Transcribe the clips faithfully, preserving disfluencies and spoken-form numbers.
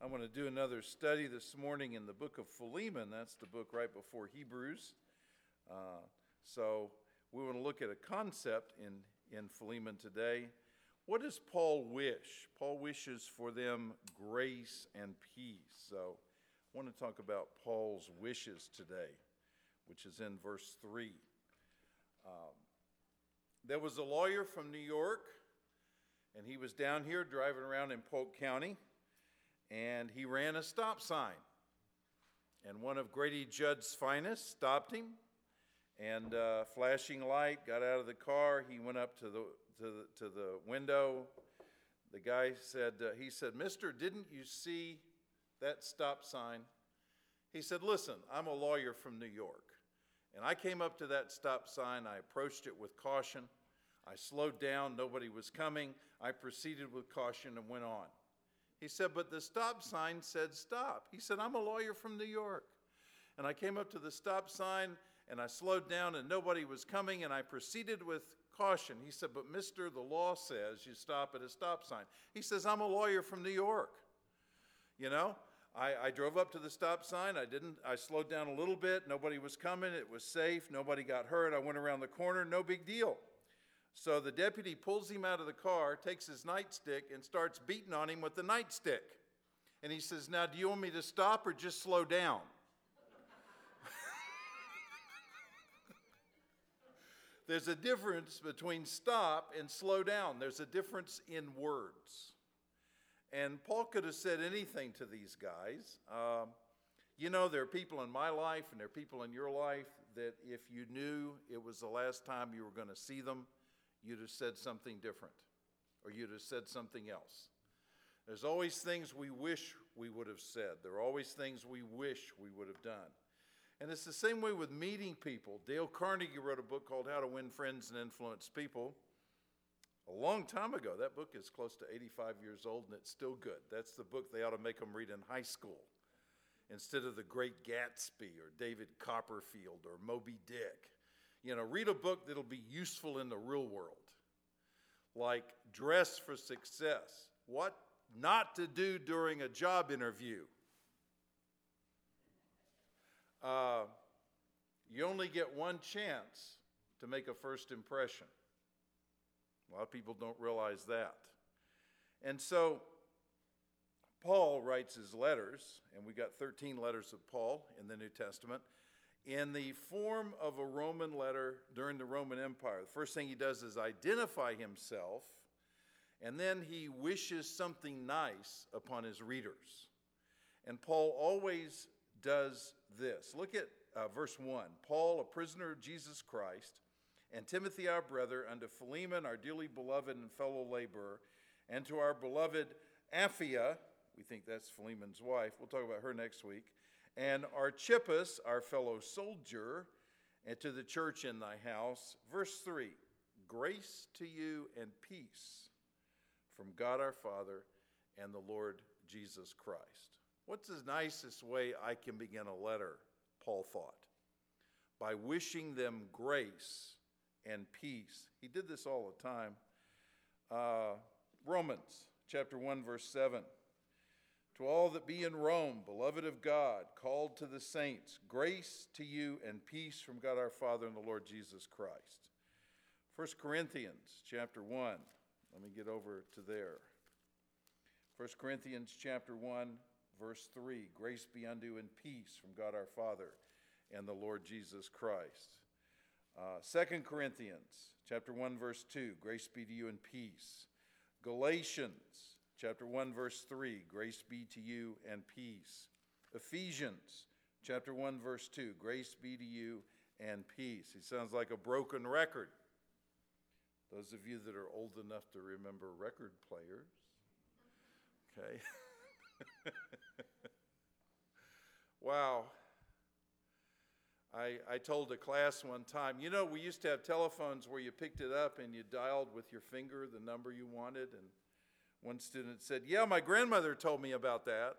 I'm going to do another study this morning in the book of Philemon. That's the book right before Hebrews. Uh, so we want to look at a concept in, in Philemon today. What does Paul wish? Paul wishes for them grace and peace. So I want to talk about Paul's wishes today, which is in verse three. Um, there was a lawyer from New York, and he was down here driving around in Polk County, and he ran a stop sign. And one of Grady Judd's finest stopped him, and uh, flashing light, got out of the car. He went up to the to the, to the window. The guy said, uh, he said, "Mister, didn't you see that stop sign?" He said, "Listen, I'm a lawyer from New York, and I came up to that stop sign. I approached it with caution. I slowed down. Nobody was coming. I proceeded with caution and went on." He said, "But the stop sign said stop." He said, "I'm a lawyer from New York, and I came up to the stop sign, and I slowed down, and nobody was coming, and I proceeded with caution." He said, "But mister, the law says you stop at a stop sign." He says, "I'm a lawyer from New York. You know, I, I drove up to the stop sign. I didn't, I slowed down a little bit. Nobody was coming. It was safe. Nobody got hurt. I went around the corner. No big deal." So the deputy pulls him out of the car, takes his nightstick, and starts beating on him with the nightstick. And he says, "Now, do you want me to stop or just slow down?" There's a difference between stop and slow down. There's a difference in words. And Paul could have said anything to these guys. Um, you know, there are people in my life and there are people in your life that if you knew it was the last time you were going to see them, you'd have said something different, or you'd have said something else. There's always things we wish we would have said. There are always things we wish we would have done. And it's the same way with meeting people. Dale Carnegie wrote a book called How to Win Friends and Influence People a long time ago. That book is close to eighty-five years old, and it's still good. That's the book they ought to make them read in high school instead of The Great Gatsby or David Copperfield or Moby Dick. You know, read a book that'll be useful in the real world, like Dress for Success, What Not to Do During a Job Interview. Uh, you only get one chance to make a first impression. A lot of people don't realize that. And so Paul writes his letters, and we got thirteen letters of Paul in the New Testament, in the form of a Roman letter during the Roman Empire. The first thing he does is identify himself, and then he wishes something nice upon his readers. And Paul always does this. Look at uh, verse one. "Paul, a prisoner of Jesus Christ, and Timothy our brother, unto Philemon our dearly beloved and fellow laborer, and to our beloved Apphia," we think that's Philemon's wife, we'll talk about her next week, "and Archippus our fellow soldier, and to the church in thy house." Verse three, "Grace to you and peace from God our Father and the Lord Jesus Christ." What's the nicest way I can begin a letter, Paul thought? By wishing them grace and peace. He did this all the time. Uh, Romans chapter one, verse seven. "To all that be in Rome, beloved of God, called to the saints, grace to you and peace from God our Father and the Lord Jesus Christ." First Corinthians chapter one. Let me get over to there. First Corinthians chapter one, verse three. "Grace be unto you and peace from God our Father and the Lord Jesus Christ." Uh, Second Corinthians chapter one, verse two. "Grace be to you and peace." Galatians chapter one, verse three. "Grace be to you and peace." Ephesians chapter one, verse two. "Grace be to you and peace." He sounds like a broken record. Those of you that are old enough to remember record players, okay. Wow. I, I told a class one time, you know, we used to have telephones where you picked it up and you dialed with your finger the number you wanted. And one student said, "Yeah, my grandmother told me about that."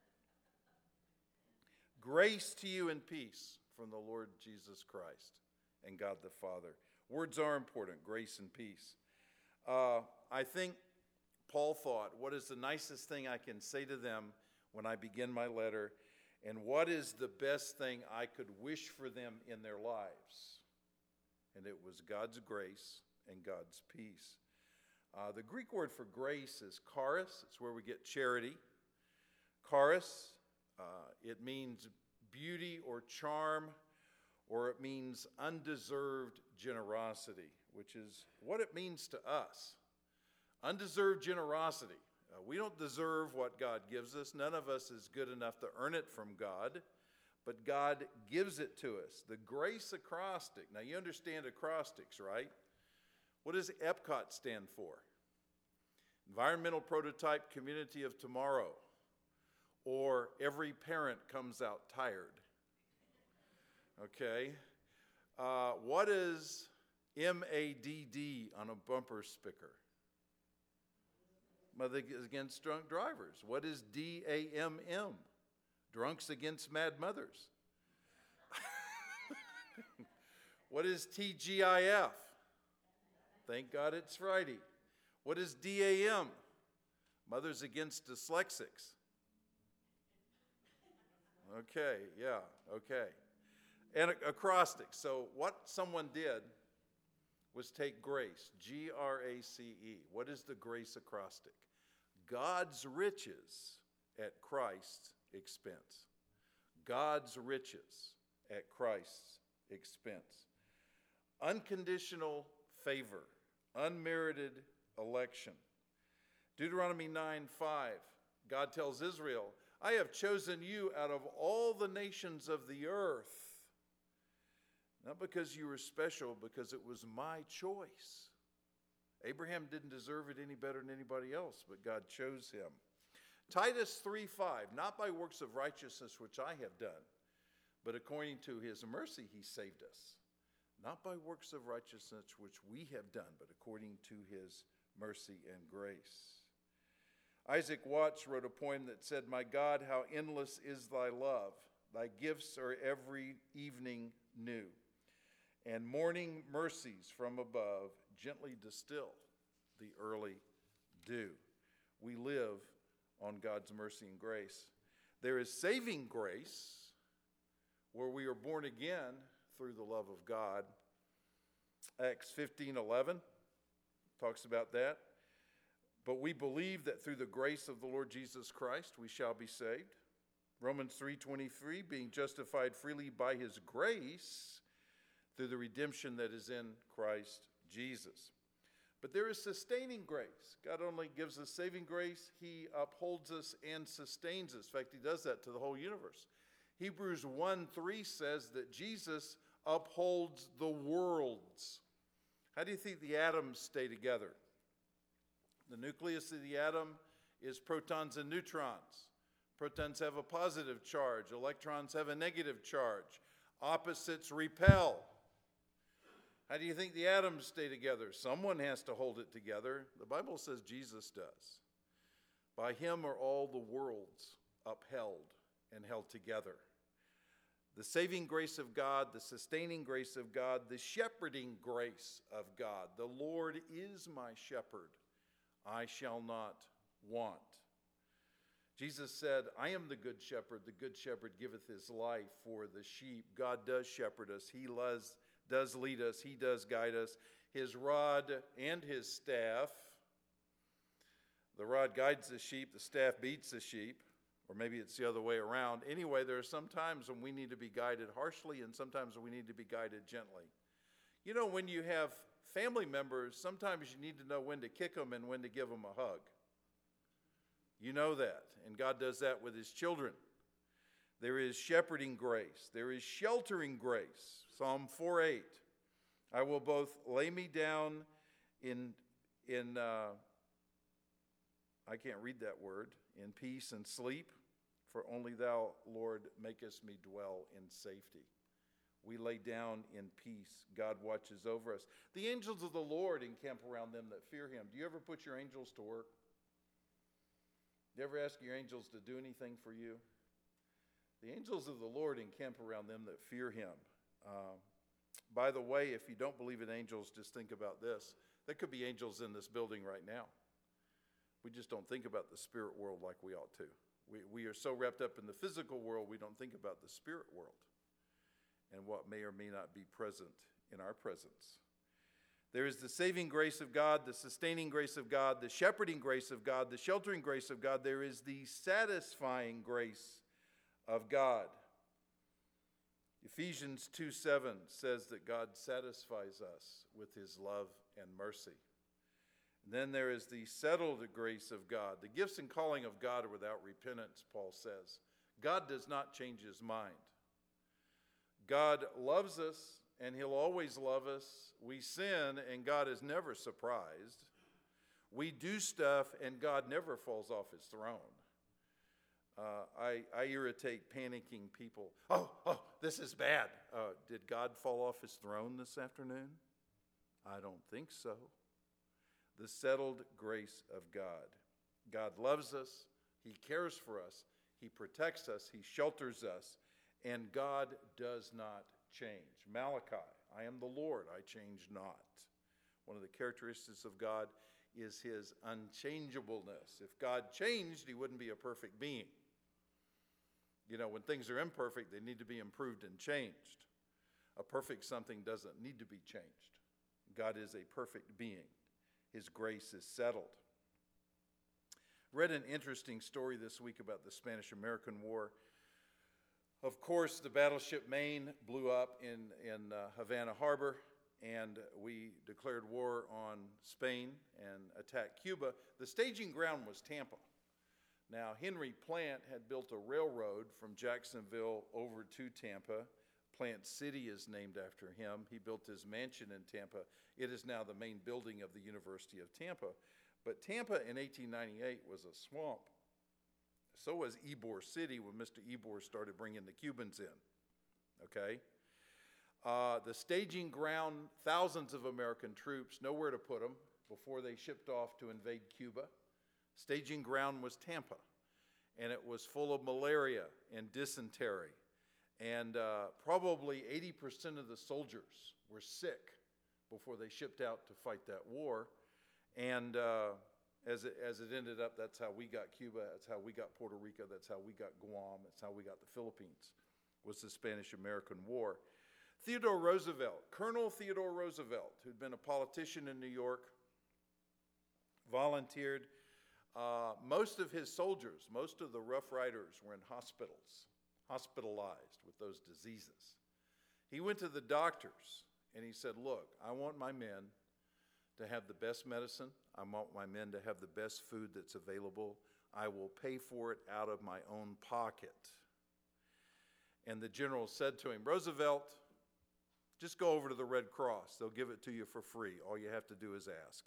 Grace to you and peace from the Lord Jesus Christ and God the Father. Words are important, grace and peace. Uh, I think Paul thought, what is the nicest thing I can say to them when I begin my letter, and what is the best thing I could wish for them in their lives? And it was God's grace and God's peace. Uh, the Greek word for grace is charis. It's where we get charity. Charis, uh, it means beauty or charm, or it means undeserved generosity, which is what it means to us. Undeserved generosity. Uh, we don't deserve what God gives us. None of us is good enough to earn it from God, but God gives it to us. The grace acrostic. Now, you understand acrostics, right? What does EPCOT stand for? Environmental Prototype Community of Tomorrow, or Every Parent Comes Out Tired. Okay. Uh, what is M A D D on a bumper sticker? Mother Against Drunk Drivers. What is D A M M? Drunks Against Mad Mothers. What is T G I F? Thank God it's Friday. What is D A M? Mothers Against Dyslexics. Okay, yeah, okay. And acrostics. So what someone did was take grace, G R A C E. What is the grace acrostic? God's riches at Christ's expense. God's riches at Christ's expense. Unconditional favor, unmerited election. Deuteronomy nine five, God tells Israel, I have chosen you out of all the nations of the earth. Not because you were special, because it was my choice. Abraham didn't deserve it any better than anybody else, but God chose him. Titus three five, not by works of righteousness which I have done, but according to his mercy he saved us. Not by works of righteousness which we have done, but according to his mercy and grace. Isaac Watts wrote a poem that said, my God, how endless is thy love. Thy gifts are every evening new. And morning mercies from above gently distill the early dew. We live on God's mercy and grace. There is saving grace where we are born again through the love of God. Acts fifteen eleven talks about that. But we believe that through the grace of the Lord Jesus Christ we shall be saved. Romans three twenty-three, being justified freely by his grace through the redemption that is in Christ Jesus. But there is sustaining grace. God only gives us saving grace. He upholds us and sustains us. In fact, he does that to the whole universe. Hebrews one three says that Jesus upholds the worlds. How do you think the atoms stay together? The nucleus of the atom is protons and neutrons. Protons have a positive charge. Electrons have a negative charge. Opposites repel. How do you think the atoms stay together? Someone has to hold it together. The Bible says Jesus does. By him are all the worlds upheld and held together. The saving grace of God, the sustaining grace of God, the shepherding grace of God. The Lord is my shepherd. I shall not want. Jesus said, I am the good shepherd. The good shepherd giveth his life for the sheep. God does shepherd us. He loves, does lead us. He does guide us. His rod and his staff. The rod guides the sheep. The staff beats the sheep. Or maybe it's the other way around. Anyway, there are some times when we need to be guided harshly and sometimes we need to be guided gently. You know, when you have family members, sometimes you need to know when to kick them and when to give them a hug. You know that, and God does that with his children. There is shepherding grace. There is sheltering grace. Psalm four eight. I will both lay me down in, in uh, I can't read that word, in peace and sleep, for only thou, Lord, makest me dwell in safety. We lay down in peace. God watches over us. The angels of the Lord encamp around them that fear him. Do you ever put your angels to work? Do you ever ask your angels to do anything for you? The angels of the Lord encamp around them that fear him. Uh, by the way, if you don't believe in angels, just think about this. There could be angels in this building right now. We just don't think about the spirit world like we ought to. We, we are so wrapped up in the physical world, we don't think about the spirit world and what may or may not be present in our presence. There is the saving grace of God, the sustaining grace of God, the shepherding grace of God, the sheltering grace of God. There is the satisfying grace of God. Ephesians two seven says that God satisfies us with his love and mercy. And then there is the settled grace of God. The gifts and calling of God are without repentance, Paul says. God does not change his mind. God loves us, and he'll always love us. We sin, and God is never surprised. We do stuff, and God never falls off his throne. Uh, I, I irritate panicking people. Oh, oh, this is bad. Uh, did God fall off his throne this afternoon? I don't think so. The settled grace of God. God loves us. He cares for us. He protects us. He shelters us. And God does not change. Malachi, I am the Lord, I change not. One of the characteristics of God is his unchangeableness. If God changed, he wouldn't be a perfect being. You know, when things are imperfect, they need to be improved and changed. A perfect something doesn't need to be changed. God is a perfect being. His grace is settled. Read an interesting story this week about the Spanish-American War. Of course, the battleship Maine blew up in, in uh, Havana Harbor, and we declared war on Spain and attacked Cuba. The staging ground was Tampa. Now, Henry Plant had built a railroad from Jacksonville over to Tampa. Plant City is named after him. He built his mansion in Tampa. It is now the main building of the University of Tampa. But Tampa in eighteen ninety-eight was a swamp. So was Ybor City when Mister Ybor started bringing the Cubans in. Okay? Uh, the staging ground, thousands of American troops, nowhere to put them before they shipped off to invade Cuba. Staging ground was Tampa, and it was full of malaria and dysentery. And uh, probably eighty percent of the soldiers were sick before they shipped out to fight that war. And uh, as, it, as it ended up, that's how we got Cuba, that's how we got Puerto Rico, that's how we got Guam, that's how we got the Philippines, was the Spanish-American War. Theodore Roosevelt, Colonel Theodore Roosevelt, who'd been a politician in New York, volunteered. Uh, most of his soldiers, most of the Rough Riders were in hospitals, hospitalized with those diseases. He went to the doctors and he said, look, I want my men to have the best medicine. I want my men to have the best food that's available. I will pay for it out of my own pocket. And the general said to him, Roosevelt, just go over to the Red Cross. They'll give it to you for free. All you have to do is ask.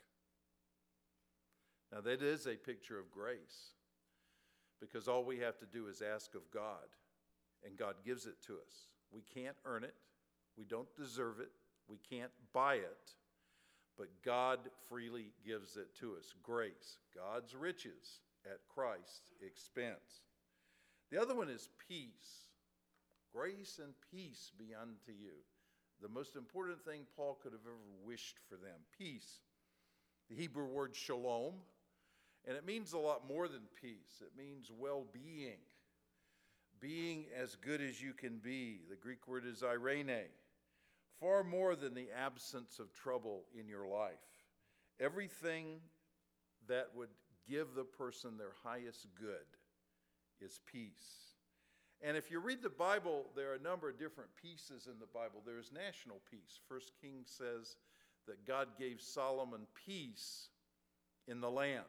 Now, that is a picture of grace, because all we have to do is ask of God, and God gives it to us. We can't earn it. We don't deserve it. We can't buy it, but God freely gives it to us. Grace, God's riches at Christ's expense. The other one is peace. Grace and peace be unto you. The most important thing Paul could have ever wished for them, peace. The Hebrew word shalom, and it means a lot more than peace. It means well-being, being as good as you can be. The Greek word is eirene, far more than the absence of trouble in your life. Everything that would give the person their highest good is peace. And if you read the Bible, there are a number of different pieces in the Bible. There is national peace. First Kings says that God gave Solomon peace in the land.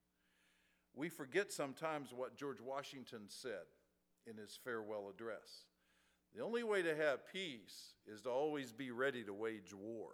We forget sometimes what George Washington said in his farewell address. The only way to have peace is to always be ready to wage war.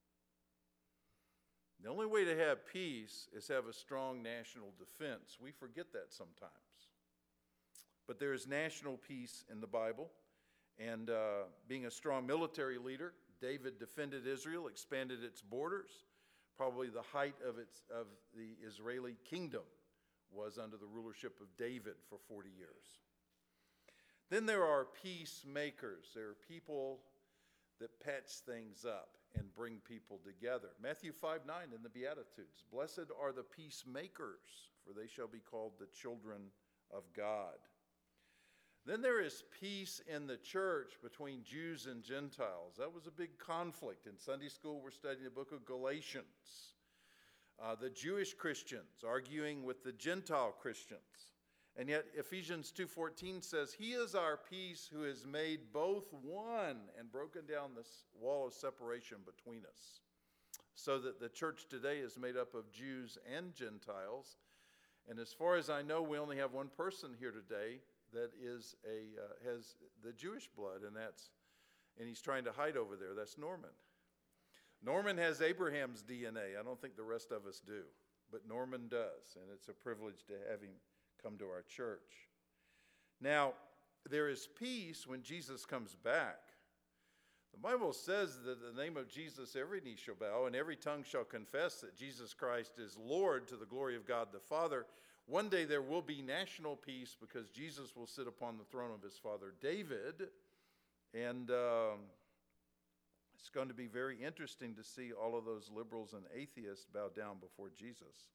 The only way to have peace is have a strong national defense. We forget that sometimes. But there is national peace in the Bible. And uh, being a strong military leader, David defended Israel, expanded its borders. Probably the height of, its, of the Israeli kingdom was under the rulership of David for forty years. Then there are peacemakers. There are people that patch things up and bring people together. Matthew five nine in the Beatitudes, blessed are the peacemakers, for they shall be called the children of God. Then there is peace in the church between Jews and Gentiles. That was a big conflict. In Sunday school, we're studying the book of Galatians. Uh, the Jewish Christians arguing with the Gentile Christians. And yet Ephesians two fourteen says, He is our peace who has made both one and broken down this wall of separation between us. So that the church today is made up of Jews and Gentiles. And as far as I know, we only have one person here today that is a uh, has the Jewish blood, and that's and he's trying to hide over there. That's Norman. Norman has Abraham's D N A. I don't think the rest of us do, but Norman does, and it's a privilege to have him come to our church. Now, there is peace when Jesus comes back. The Bible says that in the name of Jesus every knee shall bow and every tongue shall confess that Jesus Christ is Lord to the glory of God the Father. One day there will be national peace because Jesus will sit upon the throne of his father David. And um, it's going to be very interesting to see all of those liberals and atheists bow down before Jesus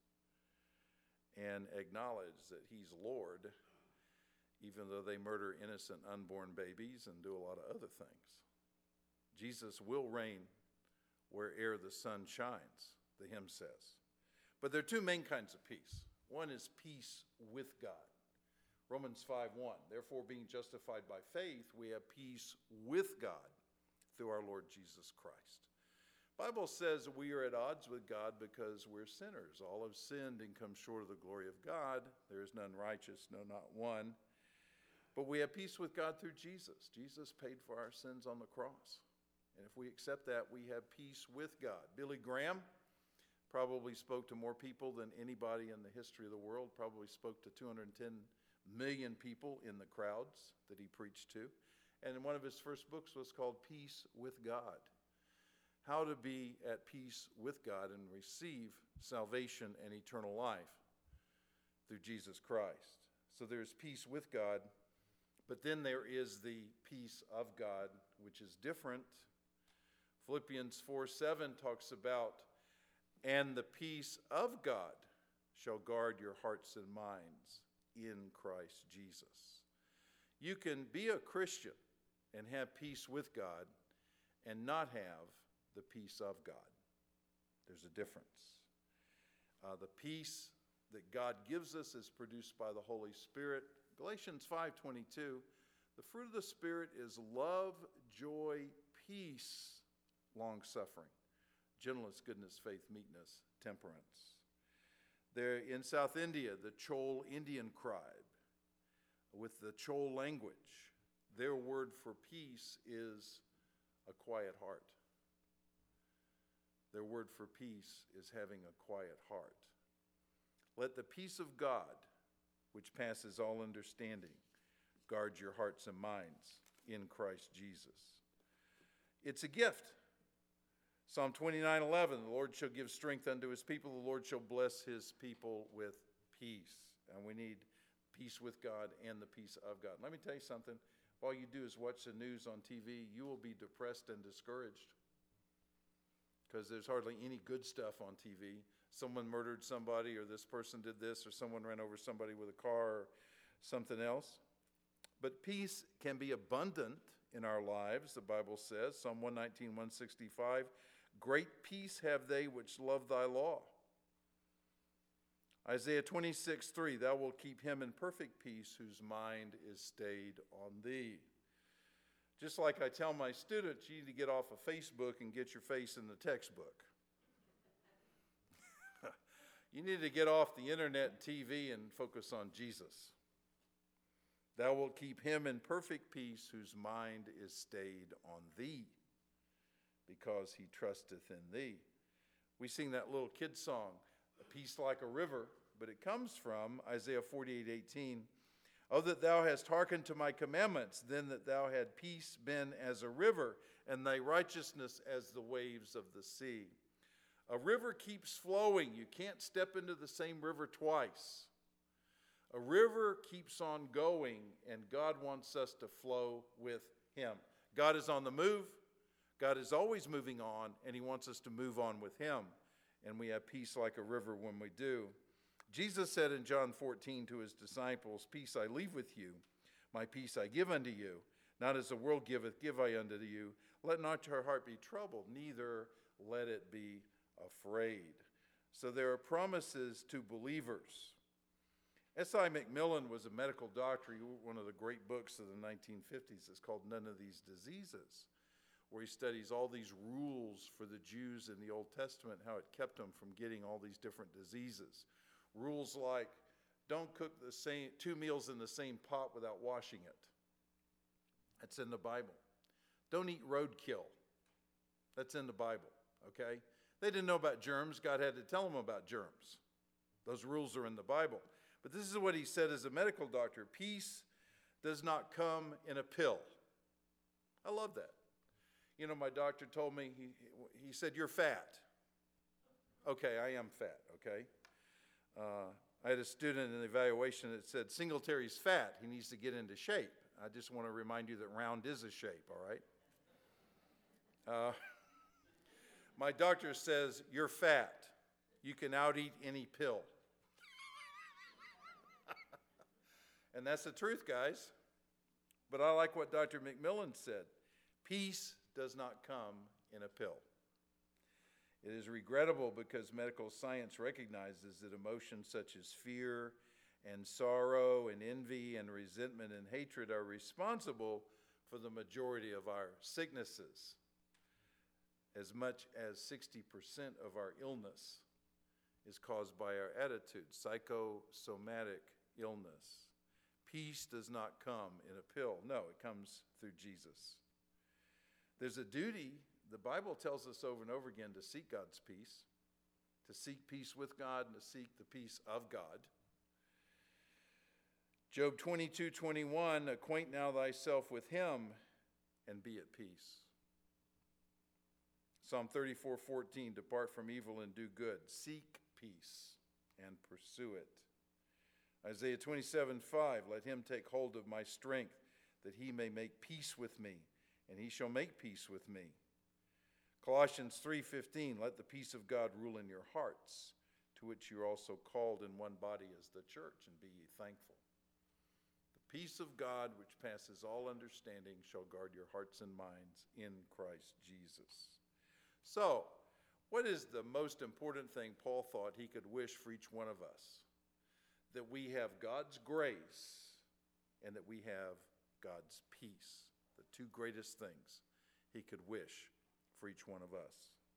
and acknowledge that he's Lord, even though they murder innocent unborn babies and do a lot of other things. Jesus will reign where'er the sun shines, the hymn says. But there are two main kinds of peace. One is peace with God. Romans five one, therefore being justified by faith, we have peace with God through our Lord Jesus Christ. The Bible says we are at odds with God because we're sinners. All have sinned and come short of the glory of God. There is none righteous, no, not one. But we have peace with God through Jesus. Jesus paid for our sins on the cross. And if we accept that, we have peace with God. Billy Graham probably spoke to more people than anybody in the history of the world, probably spoke to two hundred ten million people in the crowds that he preached to. And one of his first books was called Peace with God. How to be at peace with God and receive salvation and eternal life through Jesus Christ. So there's peace with God, but then there is the peace of God, which is different. Philippians four seven talks about, and the peace of God shall guard your hearts and minds in Christ Jesus. You can be a Christian and have peace with God and not have the peace of God. There's a difference. Uh, the peace that God gives us is produced by the Holy Spirit. Galatians five twenty-two, the fruit of the Spirit is love, joy, peace, long-suffering, gentleness, goodness, faith, meekness, temperance. There in South India, the Chol Indian tribe, with the Chol language, their word for peace is a quiet heart. Their word for peace is having a quiet heart. Let the peace of God, which passes all understanding, guard your hearts and minds in Christ Jesus. It's a gift. Psalm twenty-nine eleven, the Lord shall give strength unto his people. The Lord shall bless his people with peace. And we need peace with God and the peace of God. Let me tell you something. If all you do is watch the news on T V, you will be depressed and discouraged because there's hardly any good stuff on T V. Someone murdered somebody, or this person did this, or someone ran over somebody with a car, or something else. But peace can be abundant in our lives, the Bible says. Psalm one nineteen, one sixty-five, great peace have they which love thy law. Isaiah twenty-six, three, thou wilt keep him in perfect peace whose mind is stayed on thee. Just like I tell my students, you need to get off of Facebook and get your face in the textbook. You need to get off the internet and T V and focus on Jesus. Thou wilt keep him in perfect peace whose mind is stayed on thee, because he trusteth in thee. We sing that little kid song, a peace like a river, but it comes from Isaiah forty-eight, eighteen. Oh, that thou hast hearkened to my commandments, then that thou had peace been as a river, and thy righteousness as the waves of the sea. A river keeps flowing. You can't step into the same river twice. A river keeps on going, and God wants us to flow with him. God is on the move. God is always moving on, and he wants us to move on with him. And we have peace like a river when we do. Jesus said in John fourteen to his disciples, "Peace I leave with you, my peace I give unto you. Not as the world giveth, give I unto you. Let not your heart be troubled, neither let it be afraid." So there are promises to believers. S I McMillan was a medical doctor. He wrote one of the great books of the nineteen fifties. It's called None of These Diseases, where he studies all these rules for the Jews in the Old Testament, how it kept them from getting all these different diseases. Rules like, don't cook the same two meals in the same pot without washing it. That's in the Bible. Don't eat roadkill. That's in the Bible, okay? They didn't know about germs. God had to tell them about germs. Those rules are in the Bible. But this is what he said as a medical doctor: peace does not come in a pill. I love that. You know, my doctor told me, he, he said, "You're fat." Okay, I am fat, okay? Uh, I had a student in the evaluation that said, "Singletary's fat. He needs to get into shape." I just want to remind you that round is a shape, all right? Uh, my doctor says, "You're fat. You can out-eat any pill." And that's the truth, guys. But I like what Doctor McMillan said. Peace does not come in a pill. It is regrettable because medical science recognizes that emotions such as fear and sorrow and envy and resentment and hatred are responsible for the majority of our sicknesses. As much as sixty percent of our illness is caused by our attitude, psychosomatic illness. Peace does not come in a pill. No, it comes through Jesus. There's a duty, the Bible tells us over and over again, to seek God's peace, to seek peace with God and to seek the peace of God. Job twenty-two twenty-one, "Acquaint now thyself with him and be at peace." Psalm thirty-four fourteen, "Depart from evil and do good. Seek peace and pursue it." Isaiah twenty-seven five, "Let him take hold of my strength, that he may make peace with me, and he shall make peace with me." Colossians three fifteen, "Let the peace of God rule in your hearts, to which you are also called in one body as the church, and be ye thankful." The peace of God, which passes all understanding, shall guard your hearts and minds in Christ Jesus. So, what is the most important thing Paul thought he could wish for each one of us? That we have God's grace and that we have God's peace. The two greatest things he could wish for each one of us.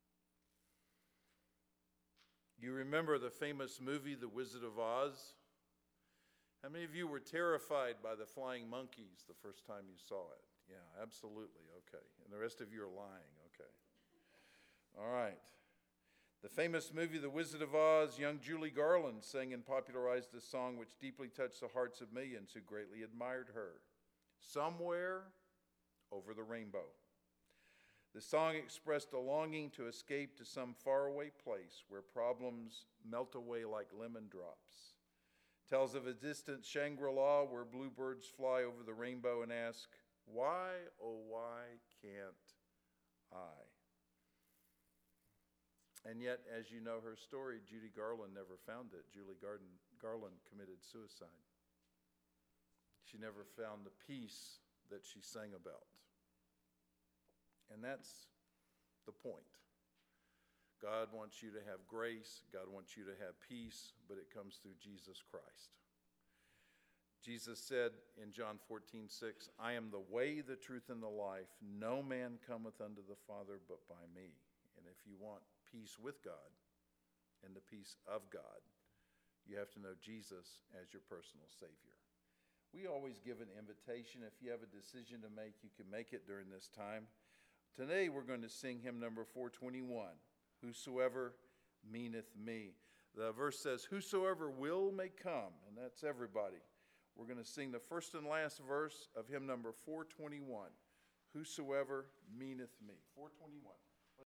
You remember the famous movie, The Wizard of Oz? How many of you were terrified by the flying monkeys the first time you saw it? Yeah, absolutely, okay. And the rest of you are lying, okay. All right. The famous movie, The Wizard of Oz, young Julie Garland sang and popularized a song which deeply touched the hearts of millions who greatly admired her. "Somewhere Over the Rainbow." The song expressed a longing to escape to some faraway place where problems melt away like lemon drops. Tells of a distant Shangri-La where bluebirds fly over the rainbow and ask, "Why, oh why can't I?" And yet, as you know her story, Judy Garland never found it. Julie Garden, Garland committed suicide. She never found the peace that she sang about. And that's the point. God wants you to have grace. God wants you to have peace, but it comes through Jesus Christ. Jesus said in John fourteen six, "I am the way, the truth, and the life. No man cometh unto the Father but by me." And if you want peace with God and the peace of God, you have to know Jesus as your personal Savior. We always give an invitation. If you have a decision to make, you can make it during this time. Today we're going to sing hymn number four twenty-one, "Whosoever meaneth me." The verse says, "Whosoever will may come," and that's everybody. We're going to sing the first and last verse of hymn number four twenty-one, "Whosoever meaneth me." four twenty-one.